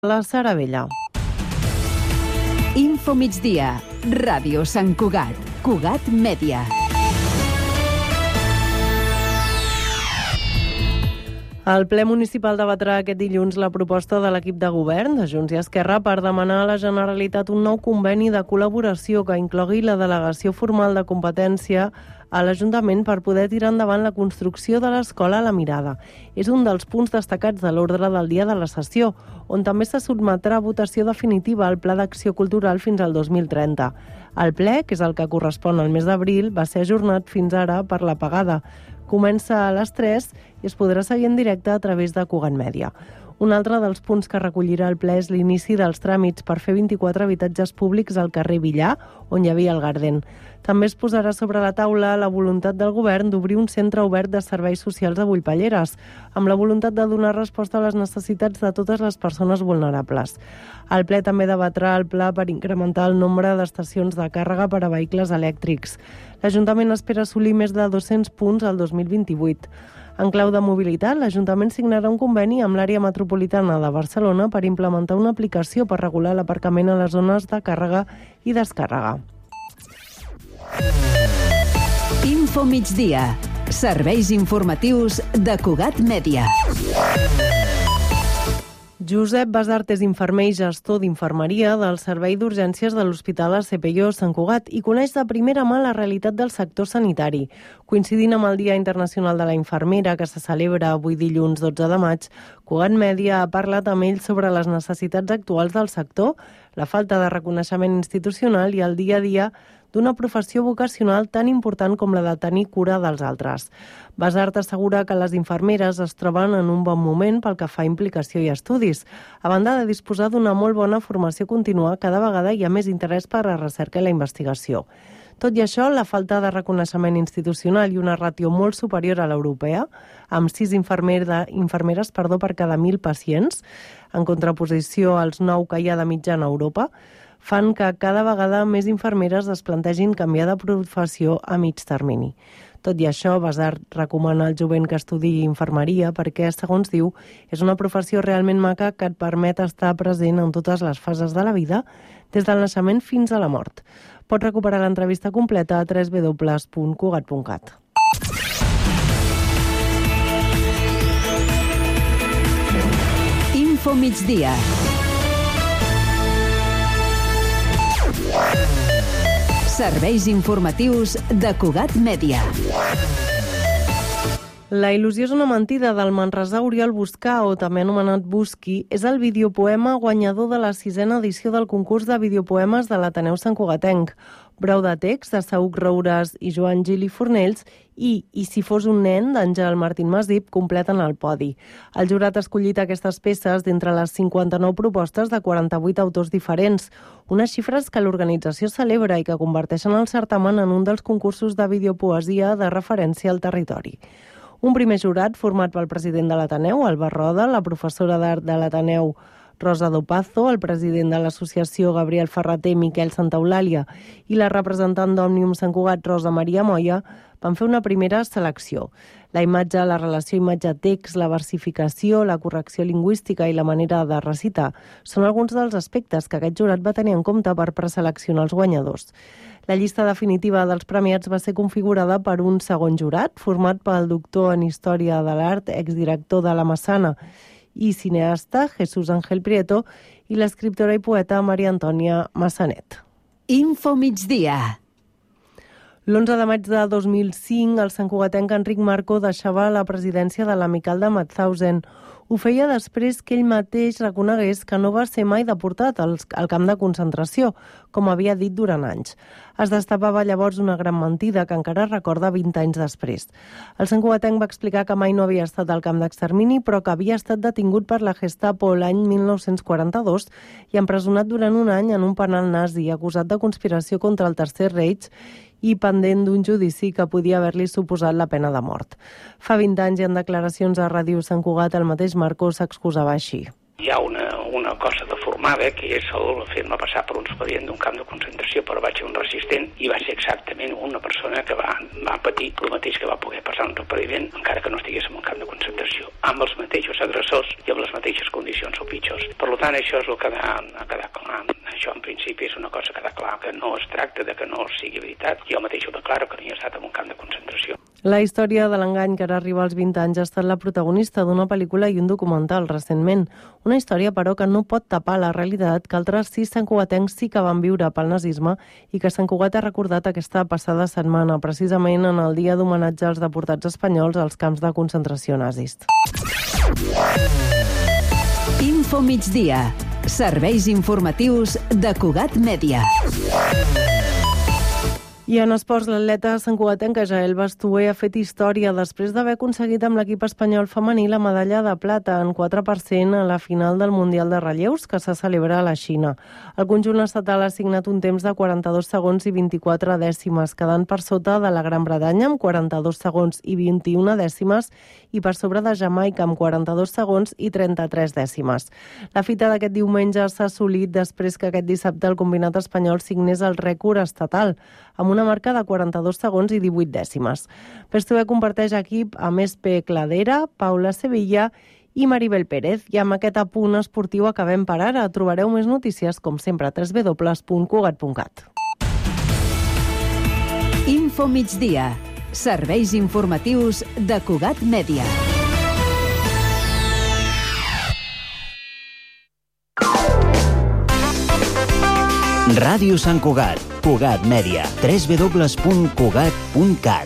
La Sara Vella. Info migdia, Ràdio Sant Cugat, Cugat Mèdia. El ple municipal debatrà aquest dilluns la proposta de l'equip de govern de Junts i Esquerra per demanar a la Generalitat un nou conveni de col·laboració que inclogui la delegació formal de competència a l'Ajuntament per poder tirar endavant la construcció de l'escola La Mirada. És un dels punts destacats de l'ordre del dia de la sessió, on també se sotmetrà a votació definitiva el Pla d'Acció Cultural fins al 2030. El ple, que és el que correspon al mes d'abril, va ser ajornat fins ara per l'apagada. Comença a les 3 i es podrà seguir en directe a través de Cugat Mèdia. Un altre dels punts que recollirà el ple és l'inici dels tràmits per fer 24 habitatges públics al carrer Villar, on hi havia el Garden. També es posarà sobre la taula la voluntat del govern d'obrir un centre obert de serveis socials a Bullpalleres, amb la voluntat de donar resposta a les necessitats de totes les persones vulnerables. El ple també debatrà el pla per incrementar el nombre d'estacions de càrrega per a vehicles elèctrics. L'Ajuntament espera assolir més de 200 punts al 2028. En clau de mobilitat, l'Ajuntament signarà un conveni amb l'àrea metropolitana de Barcelona per implementar una aplicació per regular l'aparcament a les zones de càrrega i descàrrega. Info migdia, serveis informatius de Cugat Mèdia. Josep Basart és infermer i gestor d'infermeria del Servei d'Urgències de l'Hospital ACPIO Sant Cugat i coneix de primera mà la realitat del sector sanitari. Coincidint amb el Dia Internacional de la Infermera, que se celebra avui dilluns 12 de maig, Cugat Mèdia ha parlat amb ell sobre les necessitats actuals del sector, la falta de reconeixement institucional i el dia a dia d'una professió vocacional tan important com la de tenir cura dels altres. Basart assegura que les infermeres es troben en un bon moment pel que fa a implicació i estudis. A banda de disposar d'una molt bona formació contínua, cada vegada hi ha més interès per a la recerca i la investigació. Tot i això, la falta de reconeixement institucional i una ràtio molt superior a l'europea, amb 6 infermeres per cada 1.000 pacients, en contraposició als 9 que hi ha de mitjana a Europa, fan que cada vegada més infermeres es plantegin canviar de professió a mig termini. Tot i això, Basart recomana al jovent que estudiï infermeria perquè, segons diu, és una professió realment maca que et permet estar present en totes les fases de la vida, des del naixement fins a la mort. Pots recuperar l'entrevista completa a www.cugat.cat. Info migdia. Serveis informatius de Cugat Mèdia. La il·lusió és una mentida del manresà Oriol Buscà, o també anomenat Busqui, és el videopoema guanyador de la 6a edició del concurs de videopoemes de l'Ateneu Sant Cugatenc. Brou de text de Saüc Roures i Joan Gili Fornells i si fos un nen d'Àngel Martín Masip completen el podi. El jurat ha escollit aquestes peces d'entre les 59 propostes de 48 autors diferents, unes xifres que l'organització celebra i que converteixen el certamen en un dels concursos de videopoesia de referència al territori. Un primer jurat format pel president de l'Ateneu, Alba Roda, la professora d'art de l'Ateneu, Rosa Dopazo, el president de l'associació Gabriel Ferrater, Miquel Santaeulàlia i la representant d'Òmnium Sant Cugat, Rosa Maria Moya, van fer una primera selecció. La imatge, la relació imatge-text, la versificació, la correcció lingüística i la manera de recitar són alguns dels aspectes que aquest jurat va tenir en compte per preseleccionar els guanyadors. La llista definitiva dels premiats va ser configurada per un segon jurat, format pel doctor en Història de l'Art, exdirector de la Massana i cineasta Jesús Ángel Prieto i l'escriptora i poeta Maria Antònia Massanet. Info migdia. L'11 de maig de 2005, el santcugatenc Enric Marco deixava la presidència de l'Amical de Mauthausen. Ho feia després que ell mateix reconegués que no va ser mai deportat al camp de concentració, com havia dit durant anys. Es destapava llavors una gran mentida que encara recorda 20 anys després. El santcugatenc va explicar que mai no havia estat al camp d'extermini, però que havia estat detingut per la Gestapo l'any 1942 i empresonat durant un any en un penal nazi, acusat de conspiració contra el Tercer Reich i pendent d'un judici que podia haver-li suposat la pena de mort. Fa 20 anys i en declaracions a Ràdio Sant Cugat el mateix Marco s'excusava així. Hi ha una cosa deformada, que és el fer-me passar per un expedient d'un camp de concentració, però vaig ser un resistent, i va ser exactament una persona que va patir el mateix que va poder passar un expedient, encara que no estigués en un camp de concentració, amb els mateixos agressors i amb les mateixes condicions o pitjors. Per tant, això és el que ha quedat clar. Això, en principi, és una cosa que ha quedat clar, que no es tracta de que no sigui veritat. Jo mateix ho declaro, que no hi he estat en un camp de concentració. La història de l'engany, que ara arriba als 20 anys, ha estat la protagonista d'una pel·lícula i un documental recentment. Una història, però, que no pot tapar la realitat que altres 6 santcugatencs sí que van viure pel nazisme i que Sant Cugat ha recordat aquesta passada setmana, precisament en el dia d'homenatge als deportats espanyols als camps de concentració nazis. Info migdia. Serveis informatius de Cugat Mèdia. I en esports, l'atleta santcugatenca Jael Bastué ha fet història després d'haver aconseguit amb l'equip espanyol femení la medalla de plata en 4% a la final del Mundial de Relleus, que se celebra a la Xina. El conjunt estatal ha signat un temps de 42 segons i 24 dècimes, quedant per sota de la Gran Bretanya amb 42 segons i 21 dècimes i per sobre de Jamaica amb 42 segons i 33 dècimes. La fita d'aquest diumenge s'ha assolit després que aquest dissabte el combinat espanyol signés el rècord estatal, amb una marca de 42 segons i 18 dècimes. Bastué comparteix equip amb Espe Cladera, Paula Sevilla i Maribel Pérez. I amb aquest apunt esportiu acabem per ara. Trobareu més notícies, com sempre, a www.cugat.cat. Info migdia. Serveis informatius de Cugat Mèdia. Ràdio Sant Cugat, Cugat Mèdia, www.cugat.cat.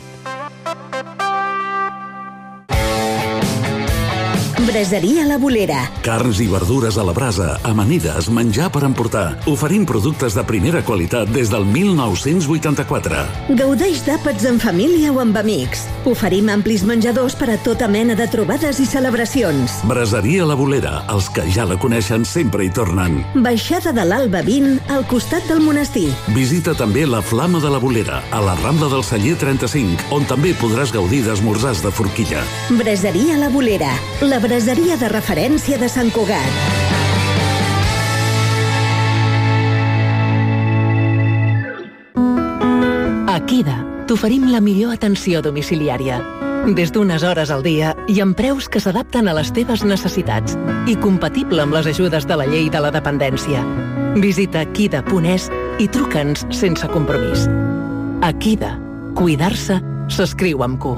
Braseria La Bolera. Carns i verdures a la brasa, amanides, menjar per emportar. Oferim productes de primera qualitat des del 1984. Gaudeix d'àpats en família o amb amics. Oferim amplis menjadors per a tota mena de trobades i celebracions. Braseria La Bolera, els que ja la coneixen sempre hi tornen. Baixada de l'Alba 20, al costat del monestir. Visita també la Flama de la Bolera, a la Rambla del Celler 35, on també podràs gaudir d'esmorzars de forquilla. Braseria La Bolera, la braseria de referència de Sant Cugat. A Kida t'oferim la millor atenció domiciliària. Des d'unes hores al dia i amb preus que s'adapten a les teves necessitats i compatible amb les ajudes de la llei de la dependència. Visita kida.es i truca'ns sense compromís. A Kida, cuidar-se s'escriu amb Q.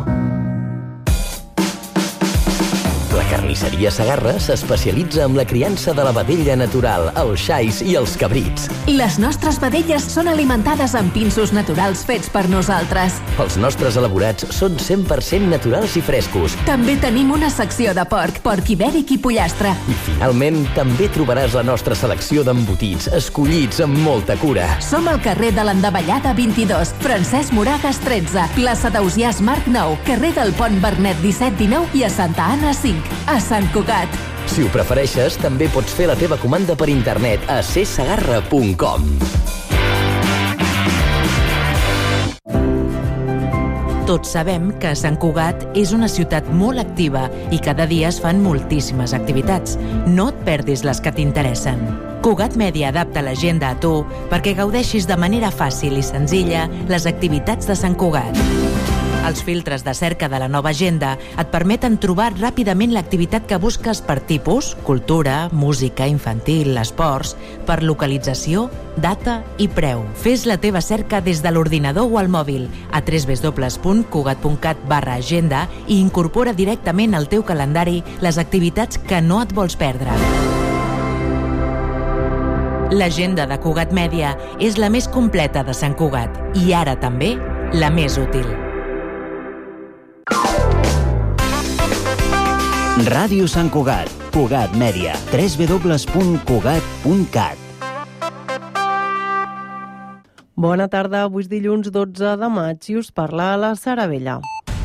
La carnisseria Segarra s'especialitza en la criança de la vedella natural, els xais i els cabrits. Les nostres vedelles són alimentades amb pinsos naturals fets per nosaltres. Els nostres elaborats són 100% naturals i frescos. També tenim una secció de porc ibèric i pollastre. I finalment també trobaràs la nostra selecció d'embotits, escollits amb molta cura. Som al carrer de l'Endavellada 22, Francesc Moragas 13, plaça d'Ausiàs Marc 9, carrer del Pont Bernet 17-19 i a Santa Anna 5. A Sant Cugat. Si ho prefereixes, també pots fer la teva comanda per internet a csegarra.com. Tots sabem que Sant Cugat és una ciutat molt activa i cada dia es fan moltíssimes activitats. No et perdis les que t'interessen. Cugat Mèdia adapta l'agenda a tu perquè gaudeixis de manera fàcil i senzilla les activitats de Sant Cugat. Els filtres de cerca de la nova agenda et permeten trobar ràpidament l'activitat que busques per tipus, cultura, música, infantil, esports, per localització, data i preu. Fes la teva cerca des de l'ordinador o al mòbil a www.cugat.cat/agenda i incorpora directament al teu calendari les activitats que no et vols perdre. L'agenda de Cugat Mèdia és la més completa de Sant Cugat i ara també la més útil. Ràdio Sant Cugat, Cugat Mèdia, www.cugat.cat. Bona tarda, avui és dilluns 12 de maig i us parla la Sara Vella.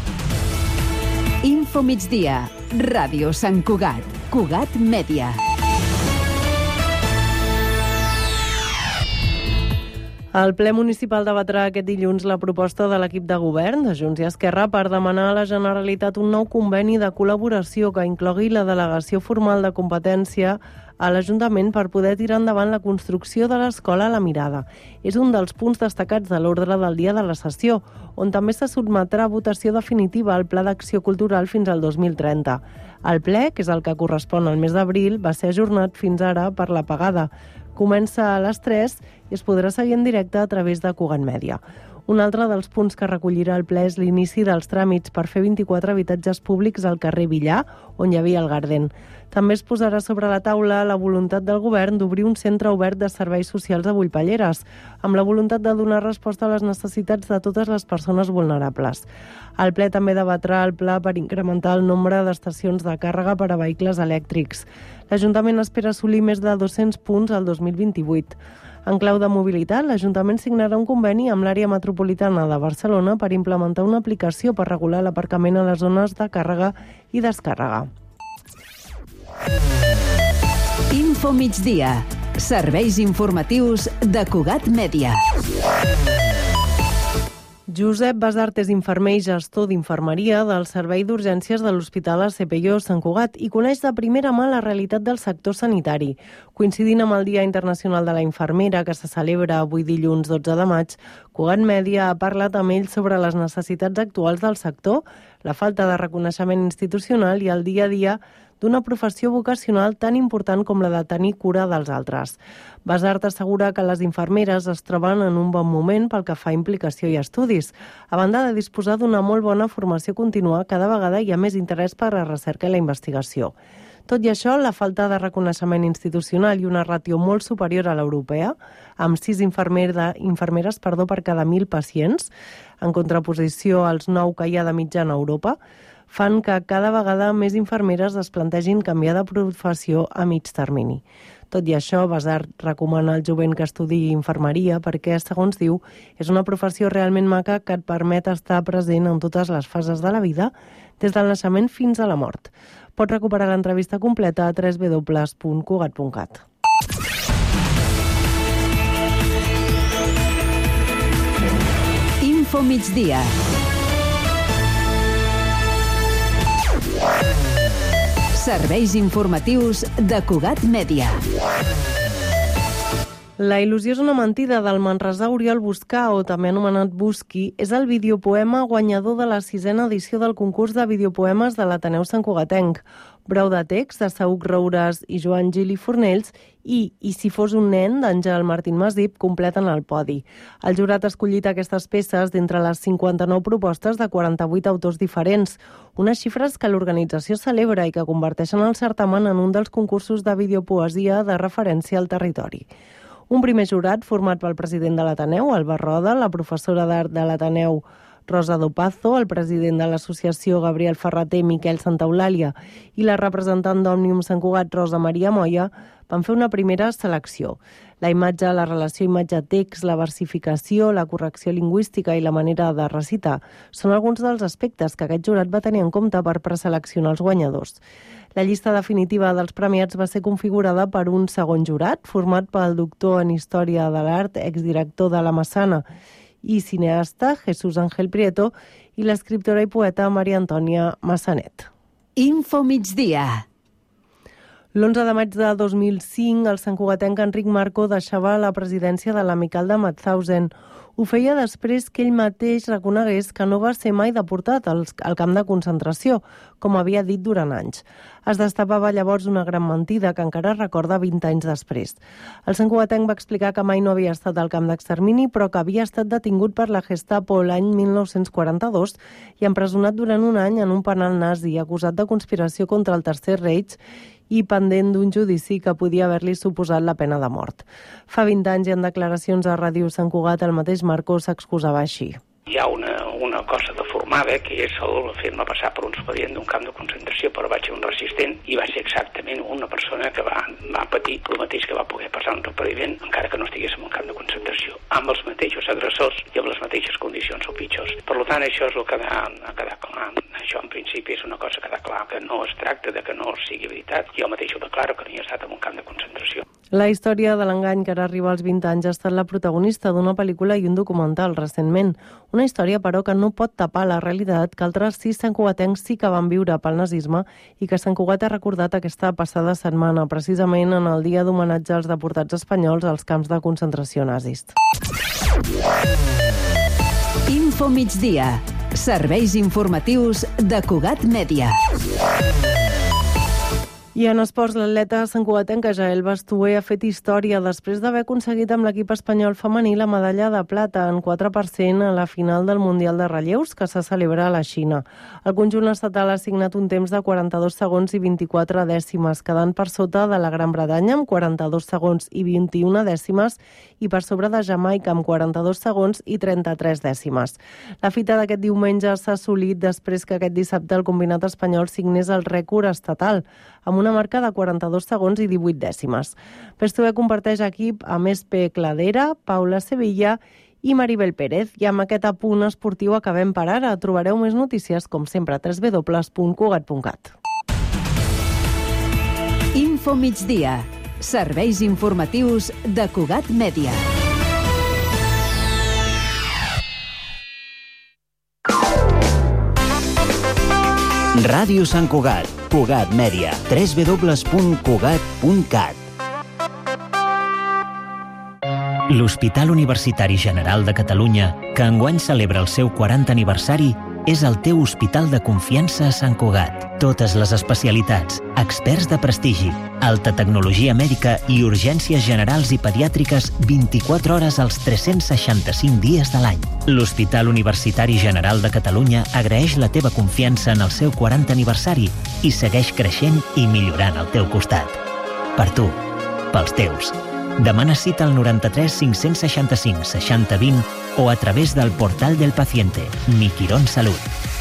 Info migdia, Ràdio Sant Cugat, Cugat Mèdia. El ple municipal debatrà aquest dilluns la proposta de l'equip de govern de Junts i Esquerra per demanar a la Generalitat un nou conveni de col·laboració que inclogui la delegació formal de competència a l'Ajuntament per poder tirar endavant la construcció de l'escola La Mirada. És un dels punts destacats de l'ordre del dia de la sessió, on també se sotmetrà a votació definitiva el Pla d'Acció Cultural fins al 2030. El ple, que és el que correspon al mes d'abril, va ser ajornat fins ara per l'apagada. Comença a les 3 i es podrà seguir en directe a través de Cugat Mèdia. Un altre dels punts que recollirà el ple és l'inici dels tràmits per fer 24 habitatges públics al carrer Villar, on hi havia el Garden. També es posarà sobre la taula la voluntat del govern d'obrir un centre obert de serveis socials a Bullpalleres, amb la voluntat de donar resposta a les necessitats de totes les persones vulnerables. El ple també debatrà el pla per incrementar el nombre d'estacions de càrrega per a vehicles elèctrics. L'Ajuntament espera assolir més de 200 punts al 2028. En clau de mobilitat, l'Ajuntament signarà un conveni amb l'àrea metropolitana de Barcelona per implementar una aplicació per regular l'aparcament a les zones de càrrega i descàrrega. Info migdia. Serveis informatius de Cugat Mèdia. Josep Basart és infermer i gestor d'infermeria del Servei d'Urgències de l'Hospital ACPIO Sant Cugat i coneix de primera mà la realitat del sector sanitari. Coincidint amb el Dia Internacional de la Infermera, que se celebra avui dilluns 12 de maig, Cugat Mèdia ha parlat amb ell sobre les necessitats actuals del sector, la falta de reconeixement institucional i el dia a dia d'una professió vocacional tan important com la de tenir cura dels altres. Basart assegura que les infermeres es troben en un bon moment pel que fa a implicació i estudis. A banda de disposar d'una molt bona formació contínua, cada vegada hi ha més interès per la recerca i la investigació. Tot i això, la falta de reconeixement institucional i una ràtio molt superior a l'europea, amb 6 infermeres per cada 1.000 pacients, en contraposició als 9 que hi ha de mitjana a Europa, fan que cada vegada més infermeres es plantegin canviar de professió a mig termini. Tot i això, Basart recomana al jovent que estudiï infermeria perquè, segons diu, és una professió realment maca que et permet estar present en totes les fases de la vida, des del naixement fins a la mort. Pots recuperar l'entrevista completa a www.cugat.cat. Info migdia. Serveis informatius de Cugat Mèdia. La il·lusió és una mentida del manresà Oriol Buscà, o també anomenat Busqui, és el videopoema guanyador de la 6a edició del concurs de videopoemes de l'Ateneu Sant Cugatenc. Breu de text de Saüc Roures i Joan Gili Fornells i si fos un nen d'Àngel Martín Masip completen el podi. El jurat ha escollit aquestes peces d'entre les 59 propostes de 48 autors diferents, unes xifres que l'organització celebra i que converteixen el certamen en un dels concursos de videopoesia de referència al territori. Un primer jurat format pel president de l'Ateneu, Alba Roda, la professora d'art de l'Ateneu, Rosa Dopazo, el president de l'associació Gabriel Ferrater, Miquel Santaeulàlia i la representant d'Òmnium Sant Cugat, Rosa Maria Moya, van fer una primera selecció. La imatge, la relació imatge-text, la versificació, la correcció lingüística i la manera de recitar són alguns dels aspectes que aquest jurat va tenir en compte per preseleccionar els guanyadors. La llista definitiva dels premiats va ser configurada per un segon jurat, format pel doctor en Història de l'Art, exdirector de la Massana, i cineasta Jesús Ángel Prieto i l'escriptora i poeta Maria Antònia Massanet. Info migdia. L'11 de maig de 2005, el santcugatenc Enric Marco deixava la presidència de l'Amical de Mauthausen. Ho feia després que ell mateix reconegués que no va ser mai deportat al camp de concentració, com havia dit durant anys. Es destapava llavors una gran mentida que encara recorda 20 anys després. El santcugatenc va explicar que mai no havia estat al camp d'extermini, però que havia estat detingut per la Gestapo l'any 1942 i empresonat durant un any en un penal nazi, acusat de conspiració contra el Tercer Reich i pendent d'un judici que podia haver-li suposat la pena de mort. Fa 20 anys i en declaracions a Ràdio Sant Cugat el mateix Marco s'excusava així. Hi ha un una cosa deformada, que és fer-me passar per un expedient d'un camp de concentració, però vaig ser un resistent, i va ser exactament una persona que va patir el mateix que va poder passar un supervivent, encara que no estigués en un camp de concentració, amb els mateixos agressors i amb les mateixes condicions o pitjors. Per tant, això és el que ha quedat clar. Això, en principi, és una cosa que queda clar, que no es tracta de que no sigui veritat. Jo mateix ho declaro, que no hi he estat en un camp de concentració. La història de l'engany, que ara arriba als 20 anys, ha estat la protagonista d'una pel·lícula i un documental recentment. Una història, però, que no pot tapar la realitat que altres 6 santcugatencs sí que van viure pel nazisme i que Sant Cugat ha recordat aquesta passada setmana, precisament en el dia d'homenatge als deportats espanyols als camps de concentració nazis. Info migdia. Serveis informatius de Cugat Mèdia. I en esports, l'atleta santcugatenc Jael Bastué ha fet història després d'haver aconseguit amb l'equip espanyol femení la medalla de plata en 4% a la final del Mundial de Relleus, que se celebra a la Xina. El conjunt estatal ha signat un temps de 42 segons i 24 dècimes, quedant per sota de la Gran Bretanya amb 42 segons i 21 dècimes i per sobre de Jamaica amb 42 segons i 33 dècimes. La fita d'aquest diumenge s'ha assolit després que aquest dissabte el combinat espanyol signés el rècord estatal, amb una marca de 42 segons i 18 dècimes. Bastué comparteix equip amb Espe Cladera, Paula Sevilla i Maribel Pérez. I amb aquest apunt esportiu acabem per ara. Trobareu més notícies, com sempre, a www.cugat.cat. Info migdia. Serveis informatius de Cugat Mèdia. Ràdio Sant Cugat, Cugat Mèdia, www.cugat.cat. L'Hospital Universitari General de Catalunya, que enguany celebra el seu 40 aniversari, és el teu hospital de confiança a Sant Cugat. Totes les especialitats, experts de prestigi, alta tecnologia mèdica i urgències generals i pediàtriques 24 hores als 365 dies de l'any. L'Hospital Universitari General de Catalunya agraeix la teva confiança en el seu 40 aniversari i segueix creixent i millorant al teu costat. Per tu, pels teus. Demana cita al 93 565 60 20 o a través del portal del paciente, Mi Quirón Salut.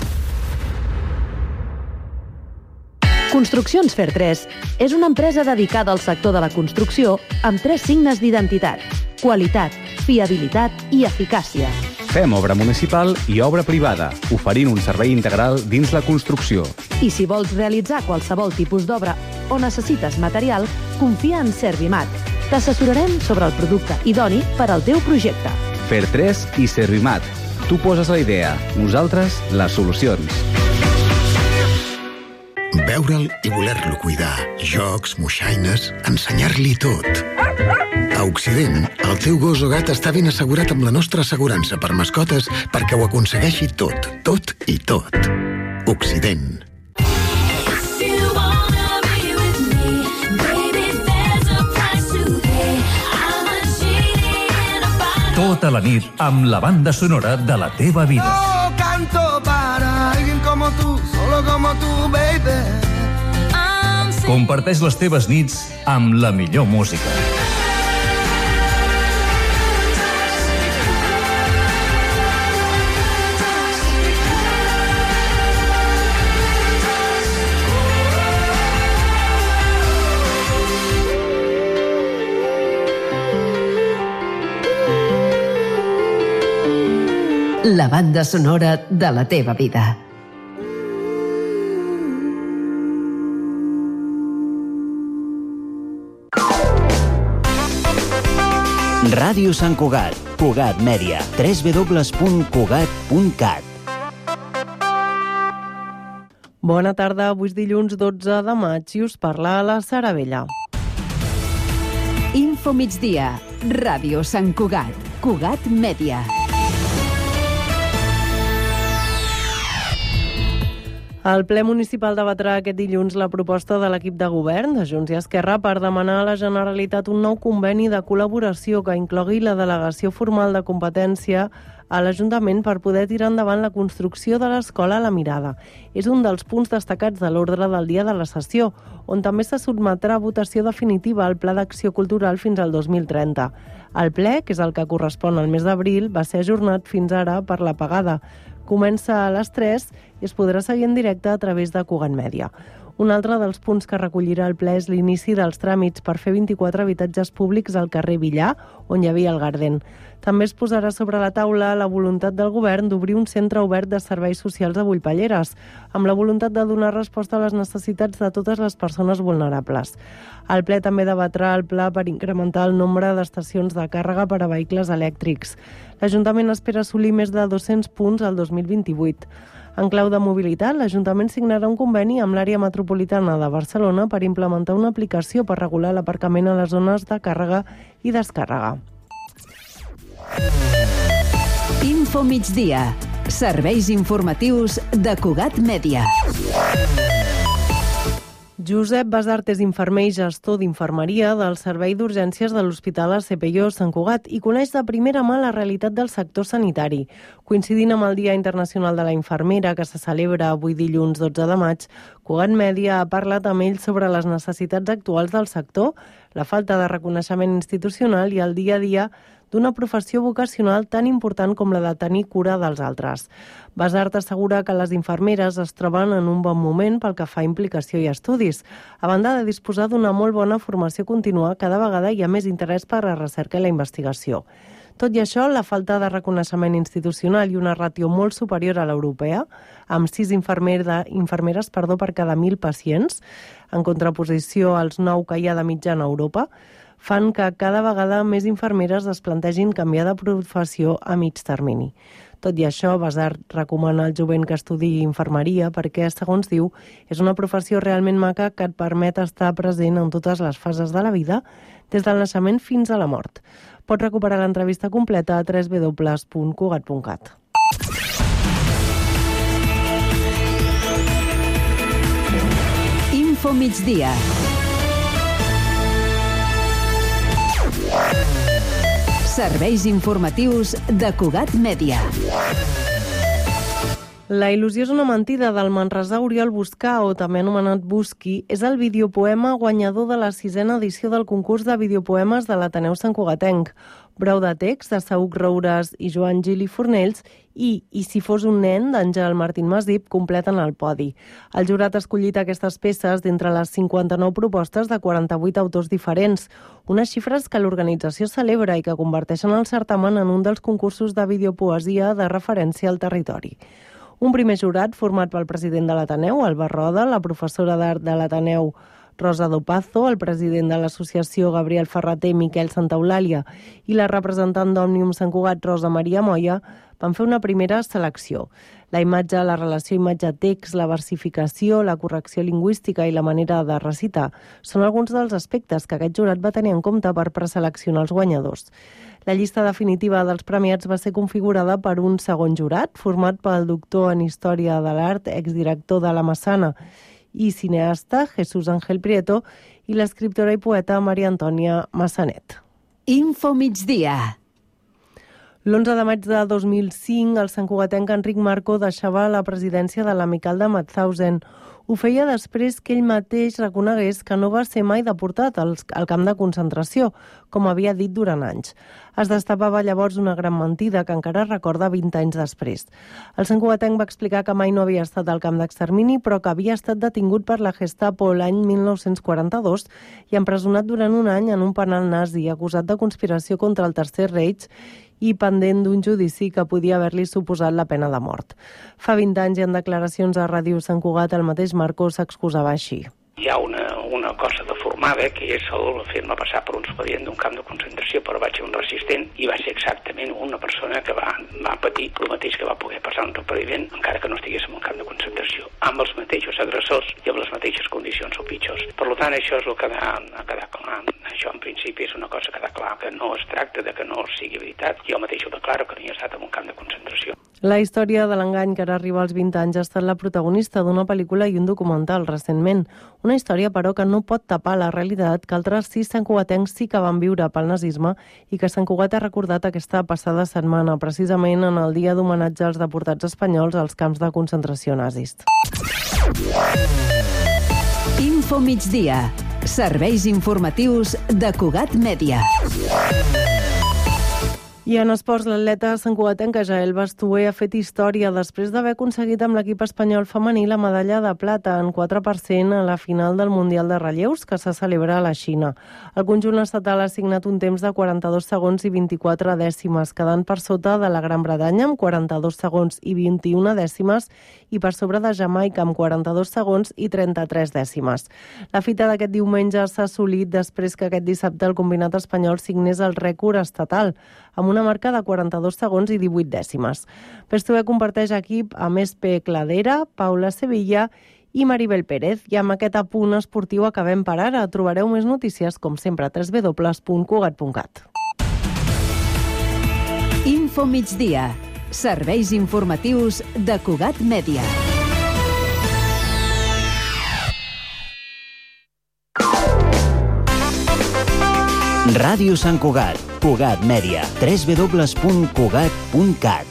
Construccions Fer3 és una empresa dedicada al sector de la construcció amb 3 signes d'identitat: qualitat, fiabilitat i eficàcia. Fem obra municipal i obra privada, oferint un servei integral dins la construcció. I si vols realitzar qualsevol tipus d'obra o necessites material, confia en Servimat. T'assessorarem sobre el producte idoni per al teu projecte. Fer3 i Servimat. Tu poses la idea, nosaltres les solucions. Veure'l i voler-lo cuidar. Jocs, moixaines, ensenyar-li tot. A Occident, el teu gos o gat està ben assegurat amb la nostra assegurança per mascotes perquè ho aconsegueixi tot, tot i tot. Occident. Tota la nit amb la banda sonora de la teva vida. Oh, canto para alguien como tú, solo como tú, baby. Comparteix les teves nits amb la millor música. La banda sonora de la teva vida. Ràdio Sant Cugat, Cugat Mèdia, www.cugat.cat. Bona tarda, avui és dilluns 12 de maig i us parla la Sara Vella. Info migdia, Ràdio Sant Cugat, Cugat Mèdia. El ple municipal debatrà aquest dilluns la proposta de l'equip de govern de Junts i Esquerra per demanar a la Generalitat un nou conveni de col·laboració que inclogui la delegació formal de competència a l'Ajuntament per poder tirar endavant la construcció de l'escola La Mirada. És un dels punts destacats de l'ordre del dia de la sessió, on també se sotmetrà a votació definitiva el Pla d'Acció Cultural fins al 2030. El ple, que és el que correspon al mes d'abril, va ser ajornat fins ara per l'apagada. Comença a les 3 i es podrà seguir en directe a través de Cugat Mèdia. Un altre dels punts que recollirà el ple és l'inici dels tràmits per fer 24 habitatges públics al carrer Villar, on hi havia el Garden. També es posarà sobre la taula la voluntat del govern d'obrir un centre obert de serveis socials a Bullpalleres, amb la voluntat de donar resposta a les necessitats de totes les persones vulnerables. El ple també debatrà el pla per incrementar el nombre d'estacions de càrrega per a vehicles elèctrics. L'Ajuntament espera assolir més de 200 punts al 2028. En clau de mobilitat, l'Ajuntament signarà un conveni amb l'àrea metropolitana de Barcelona per implementar una aplicació per regular l'aparcament a les zones de càrrega i descàrrega. Info migdia. Serveis informatius de Cugat Mèdia. Josep Basart és infermer i gestor d'infermeria del Servei d'Urgències de l'Hospital ACPIO Sant Cugat i coneix de primera mà la realitat del sector sanitari. Coincidint amb el Dia Internacional de la Infermera, que se celebra avui dilluns 12 de maig, Cugat Mèdia ha parlat amb ell sobre les necessitats actuals del sector, la falta de reconeixement institucional i el dia a dia d'una professió vocacional tan important com la de tenir cura dels altres. Basart assegura que les infermeres es troben en un bon moment pel que fa a implicació i estudis. A banda de disposar d'una molt bona formació contínua, cada vegada hi ha més interès per la recerca i la investigació. Tot i això, la falta de reconeixement institucional i una ràtio molt superior a l'europea, amb 6 infermeres per cada 1.000 pacients, en contraposició als 9 que hi ha de mitjana a Europa, fan que cada vegada més infermeres es plantegin canviar de professió a mig termini. Tot i això, Basart recomana al jovent que estudiï infermeria perquè, segons diu, és una professió realment maca que et permet estar present en totes les fases de la vida, des del naixement fins a la mort. Pots recuperar l'entrevista completa a www.cugat.cat. Info migdia. Serveis informatius de Cugat Mèdia. La il·lusió és una mentida del manresà Oriol Buscà, o també anomenat Busqui, és el videopoema guanyador de la 6a edició del concurs de videopoemes de l'Ateneu Santcugatenc. Brou de text de Saüc Roures i Joan Gili Fornells i si fos un nen d'Àngel Martín Masip completen el podi. El jurat ha escollit aquestes peces d'entre les 59 propostes de 48 autors diferents, unes xifres que l'organització celebra i que converteixen el certamen en un dels concursos de videopoesia de referència al territori. Un primer jurat format pel president de l'Ateneu, Alba Roda, la professora d'art de l'Ateneu, Rosa Dopazo, el president de l'associació Gabriel Ferrater, Miquel Santaeulàlia i la representant d'Òmnium Sant Cugat, Rosa Maria Moya, van fer una primera selecció. La imatge, la relació imatge-text, la versificació, la correcció lingüística i la manera de recitar són alguns dels aspectes que aquest jurat va tenir en compte per preseleccionar els guanyadors. La llista definitiva dels premiats va ser configurada per un segon jurat, format pel doctor en Història de l'Art, exdirector de la Massana i cineasta Jesús Ángel Prieto i l'escriptora i poeta Maria Antònia Massanet. Info migdia. L'11 de maig de 2005, el santcugatenc Enric Marco deixava la presidència de l'Amical de Mauthausen. Ho feia després que ell mateix reconegués que no va ser mai deportat al camp de concentració, com havia dit durant anys. Es destapava llavors una gran mentida que encara recorda 20 anys després. El santcugatenc va explicar que mai no havia estat al camp d'extermini, però que havia estat detingut per la Gestapo l'any 1942 i empresonat durant un any en un penal nazi, acusat de conspiració contra el Tercer Reich i pendent d'un judici que podia haver-li suposat la pena de mort. Fa 20 anys i en declaracions a Ràdio Sant Cugat el mateix Marco s'excusava així. Hi ha una cosa deformada que és el fer-me passar per un expedient d'un camp de concentració, però vaig ser un resistent i va ser exactament una persona que va patir el mateix que va poder passar un supervivent, encara que no estigués en un camp de concentració, amb els mateixos agressors i amb les mateixes condicions o pitjors. Per tant, això és el que ha quedat clar. Això, en principi, és una cosa que queda clar, que no es tracta de que no sigui veritat. Jo mateix ho declaro que no hi he estat en un camp de concentració. La història de l'engany, que ara arriba als 20 anys, ha estat la protagonista d'una pel·lícula i un documental recentment. Una història, però, que no pot tapar la realitat que altres 6 santcugatencs sí que van viure pel nazisme i que Sant Cugat ha recordat aquesta passada setmana, precisament en el dia d'homenatge als deportats espanyols als camps de concentració nazis. Info migdia. Serveis informatius de Cugat Mèdia. I en esports, l'atleta santcugatenca Jael Bastué ha fet història després d'haver aconseguit amb l'equip espanyol femení la medalla de plata en 4% a la final del Mundial de Relleus que se celebra a la Xina. El conjunt estatal ha signat un temps de 42 segons i 24 dècimes, quedant per sota de la Gran Bretanya amb 42 segons i 21 dècimes i per sobre de Jamaica amb 42 segons i 33 dècimes. La fita d'aquest diumenge s'ha assolit després que aquest dissabte el combinat espanyol signés el rècord estatal, amb una marca de 42 segons i 18 dècimes. Bastué comparteix equip amb Espe Cladera, Paula Sevilla i Maribel Pérez. I amb aquest apunt esportiu acabem per ara. Trobareu més notícies, com sempre, a www.cugat.cat. Info migdia. Serveis informatius de Cugat Mèdia. Ràdio Sant Cugat, Cugat Mèdia, www.cugat.cat.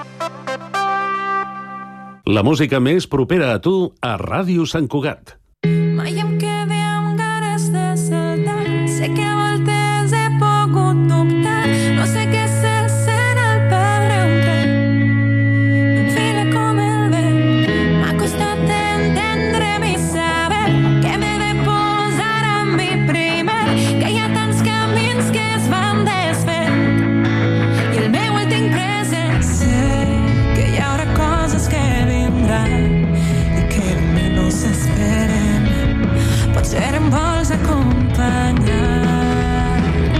La música més propera a tu a Ràdio Sant Cugat. Mai em quedé amb ganes de saltar. Sé que a voltes he pogut dubtar. No sé què se sent al perdre un tren. M'enfila com el vent. M'ha costat entendre'm i saber que m'he de posar a mi primer. Que hi ha tants camins que es van desfent i el meu el tinc present. Sé que hi haurà coses que vindran i que no s'esperen. Potser em vols acompanyar.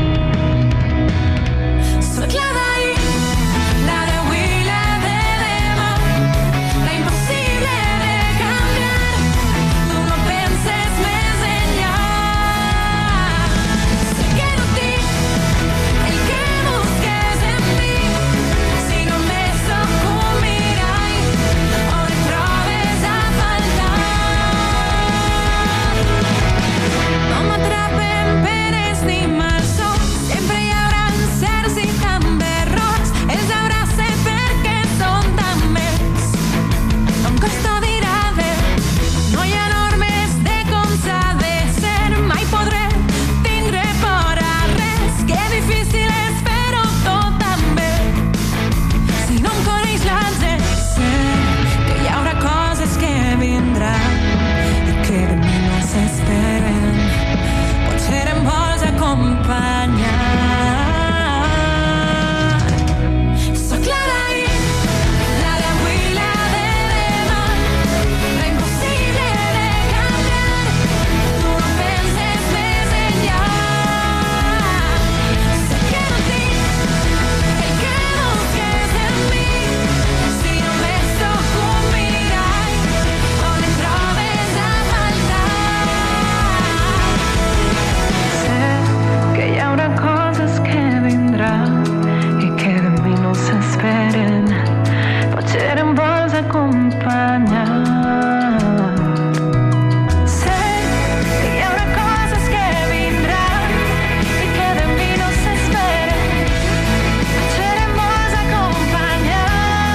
Soc la d'ahir, la d'avui i la de demà, la impossible de canviar. Tu no penses més enllà. Sé que no tinc el que busques en mi, si només sóc un mirall on et trobes a faltar. No m'atrapen peres ni malsons, sempre hi haurà encerts i també errors. Els abrace perquè són tan meus. No em costa dir adéu, no hi ha normes de com s'ha de ser. Mai podré tindre por a res, que difícil és fer-ho tot tan bé. Si no em coneix l'àngel, sé que hi haurà coses que vindran i que de mi no s'esperen. Potser em vols acompanyar. Soc la d'ahir, la d'avui i la de demà, la impossible de canviar. Tu no penses més enllà. Sé que no tinc el que busques en mi, si només sóc un mirall on et trobes a faltar. Sé que hi haurà coses que vindran i que de mi no s'esperen. Potser em vols acompanyar. Sé que hi haurà coses que vindran i que de mi no s'esperen. Potser em vols acompanyar.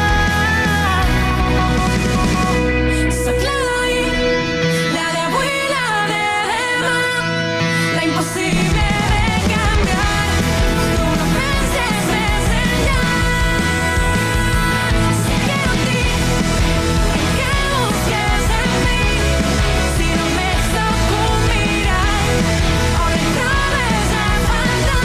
Soc la d'ahir, la d'avui i la de demà, la impossible de canviar. Tu no penses més enllà. Sé que no tinc el que busques en mi, si només sóc un mirall on et trobes a faltar.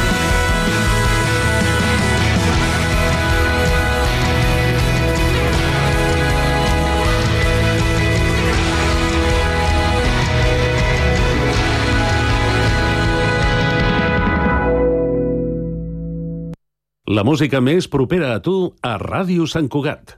La música més propera a tu a Ràdio Sant Cugat.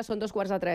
són 2:15.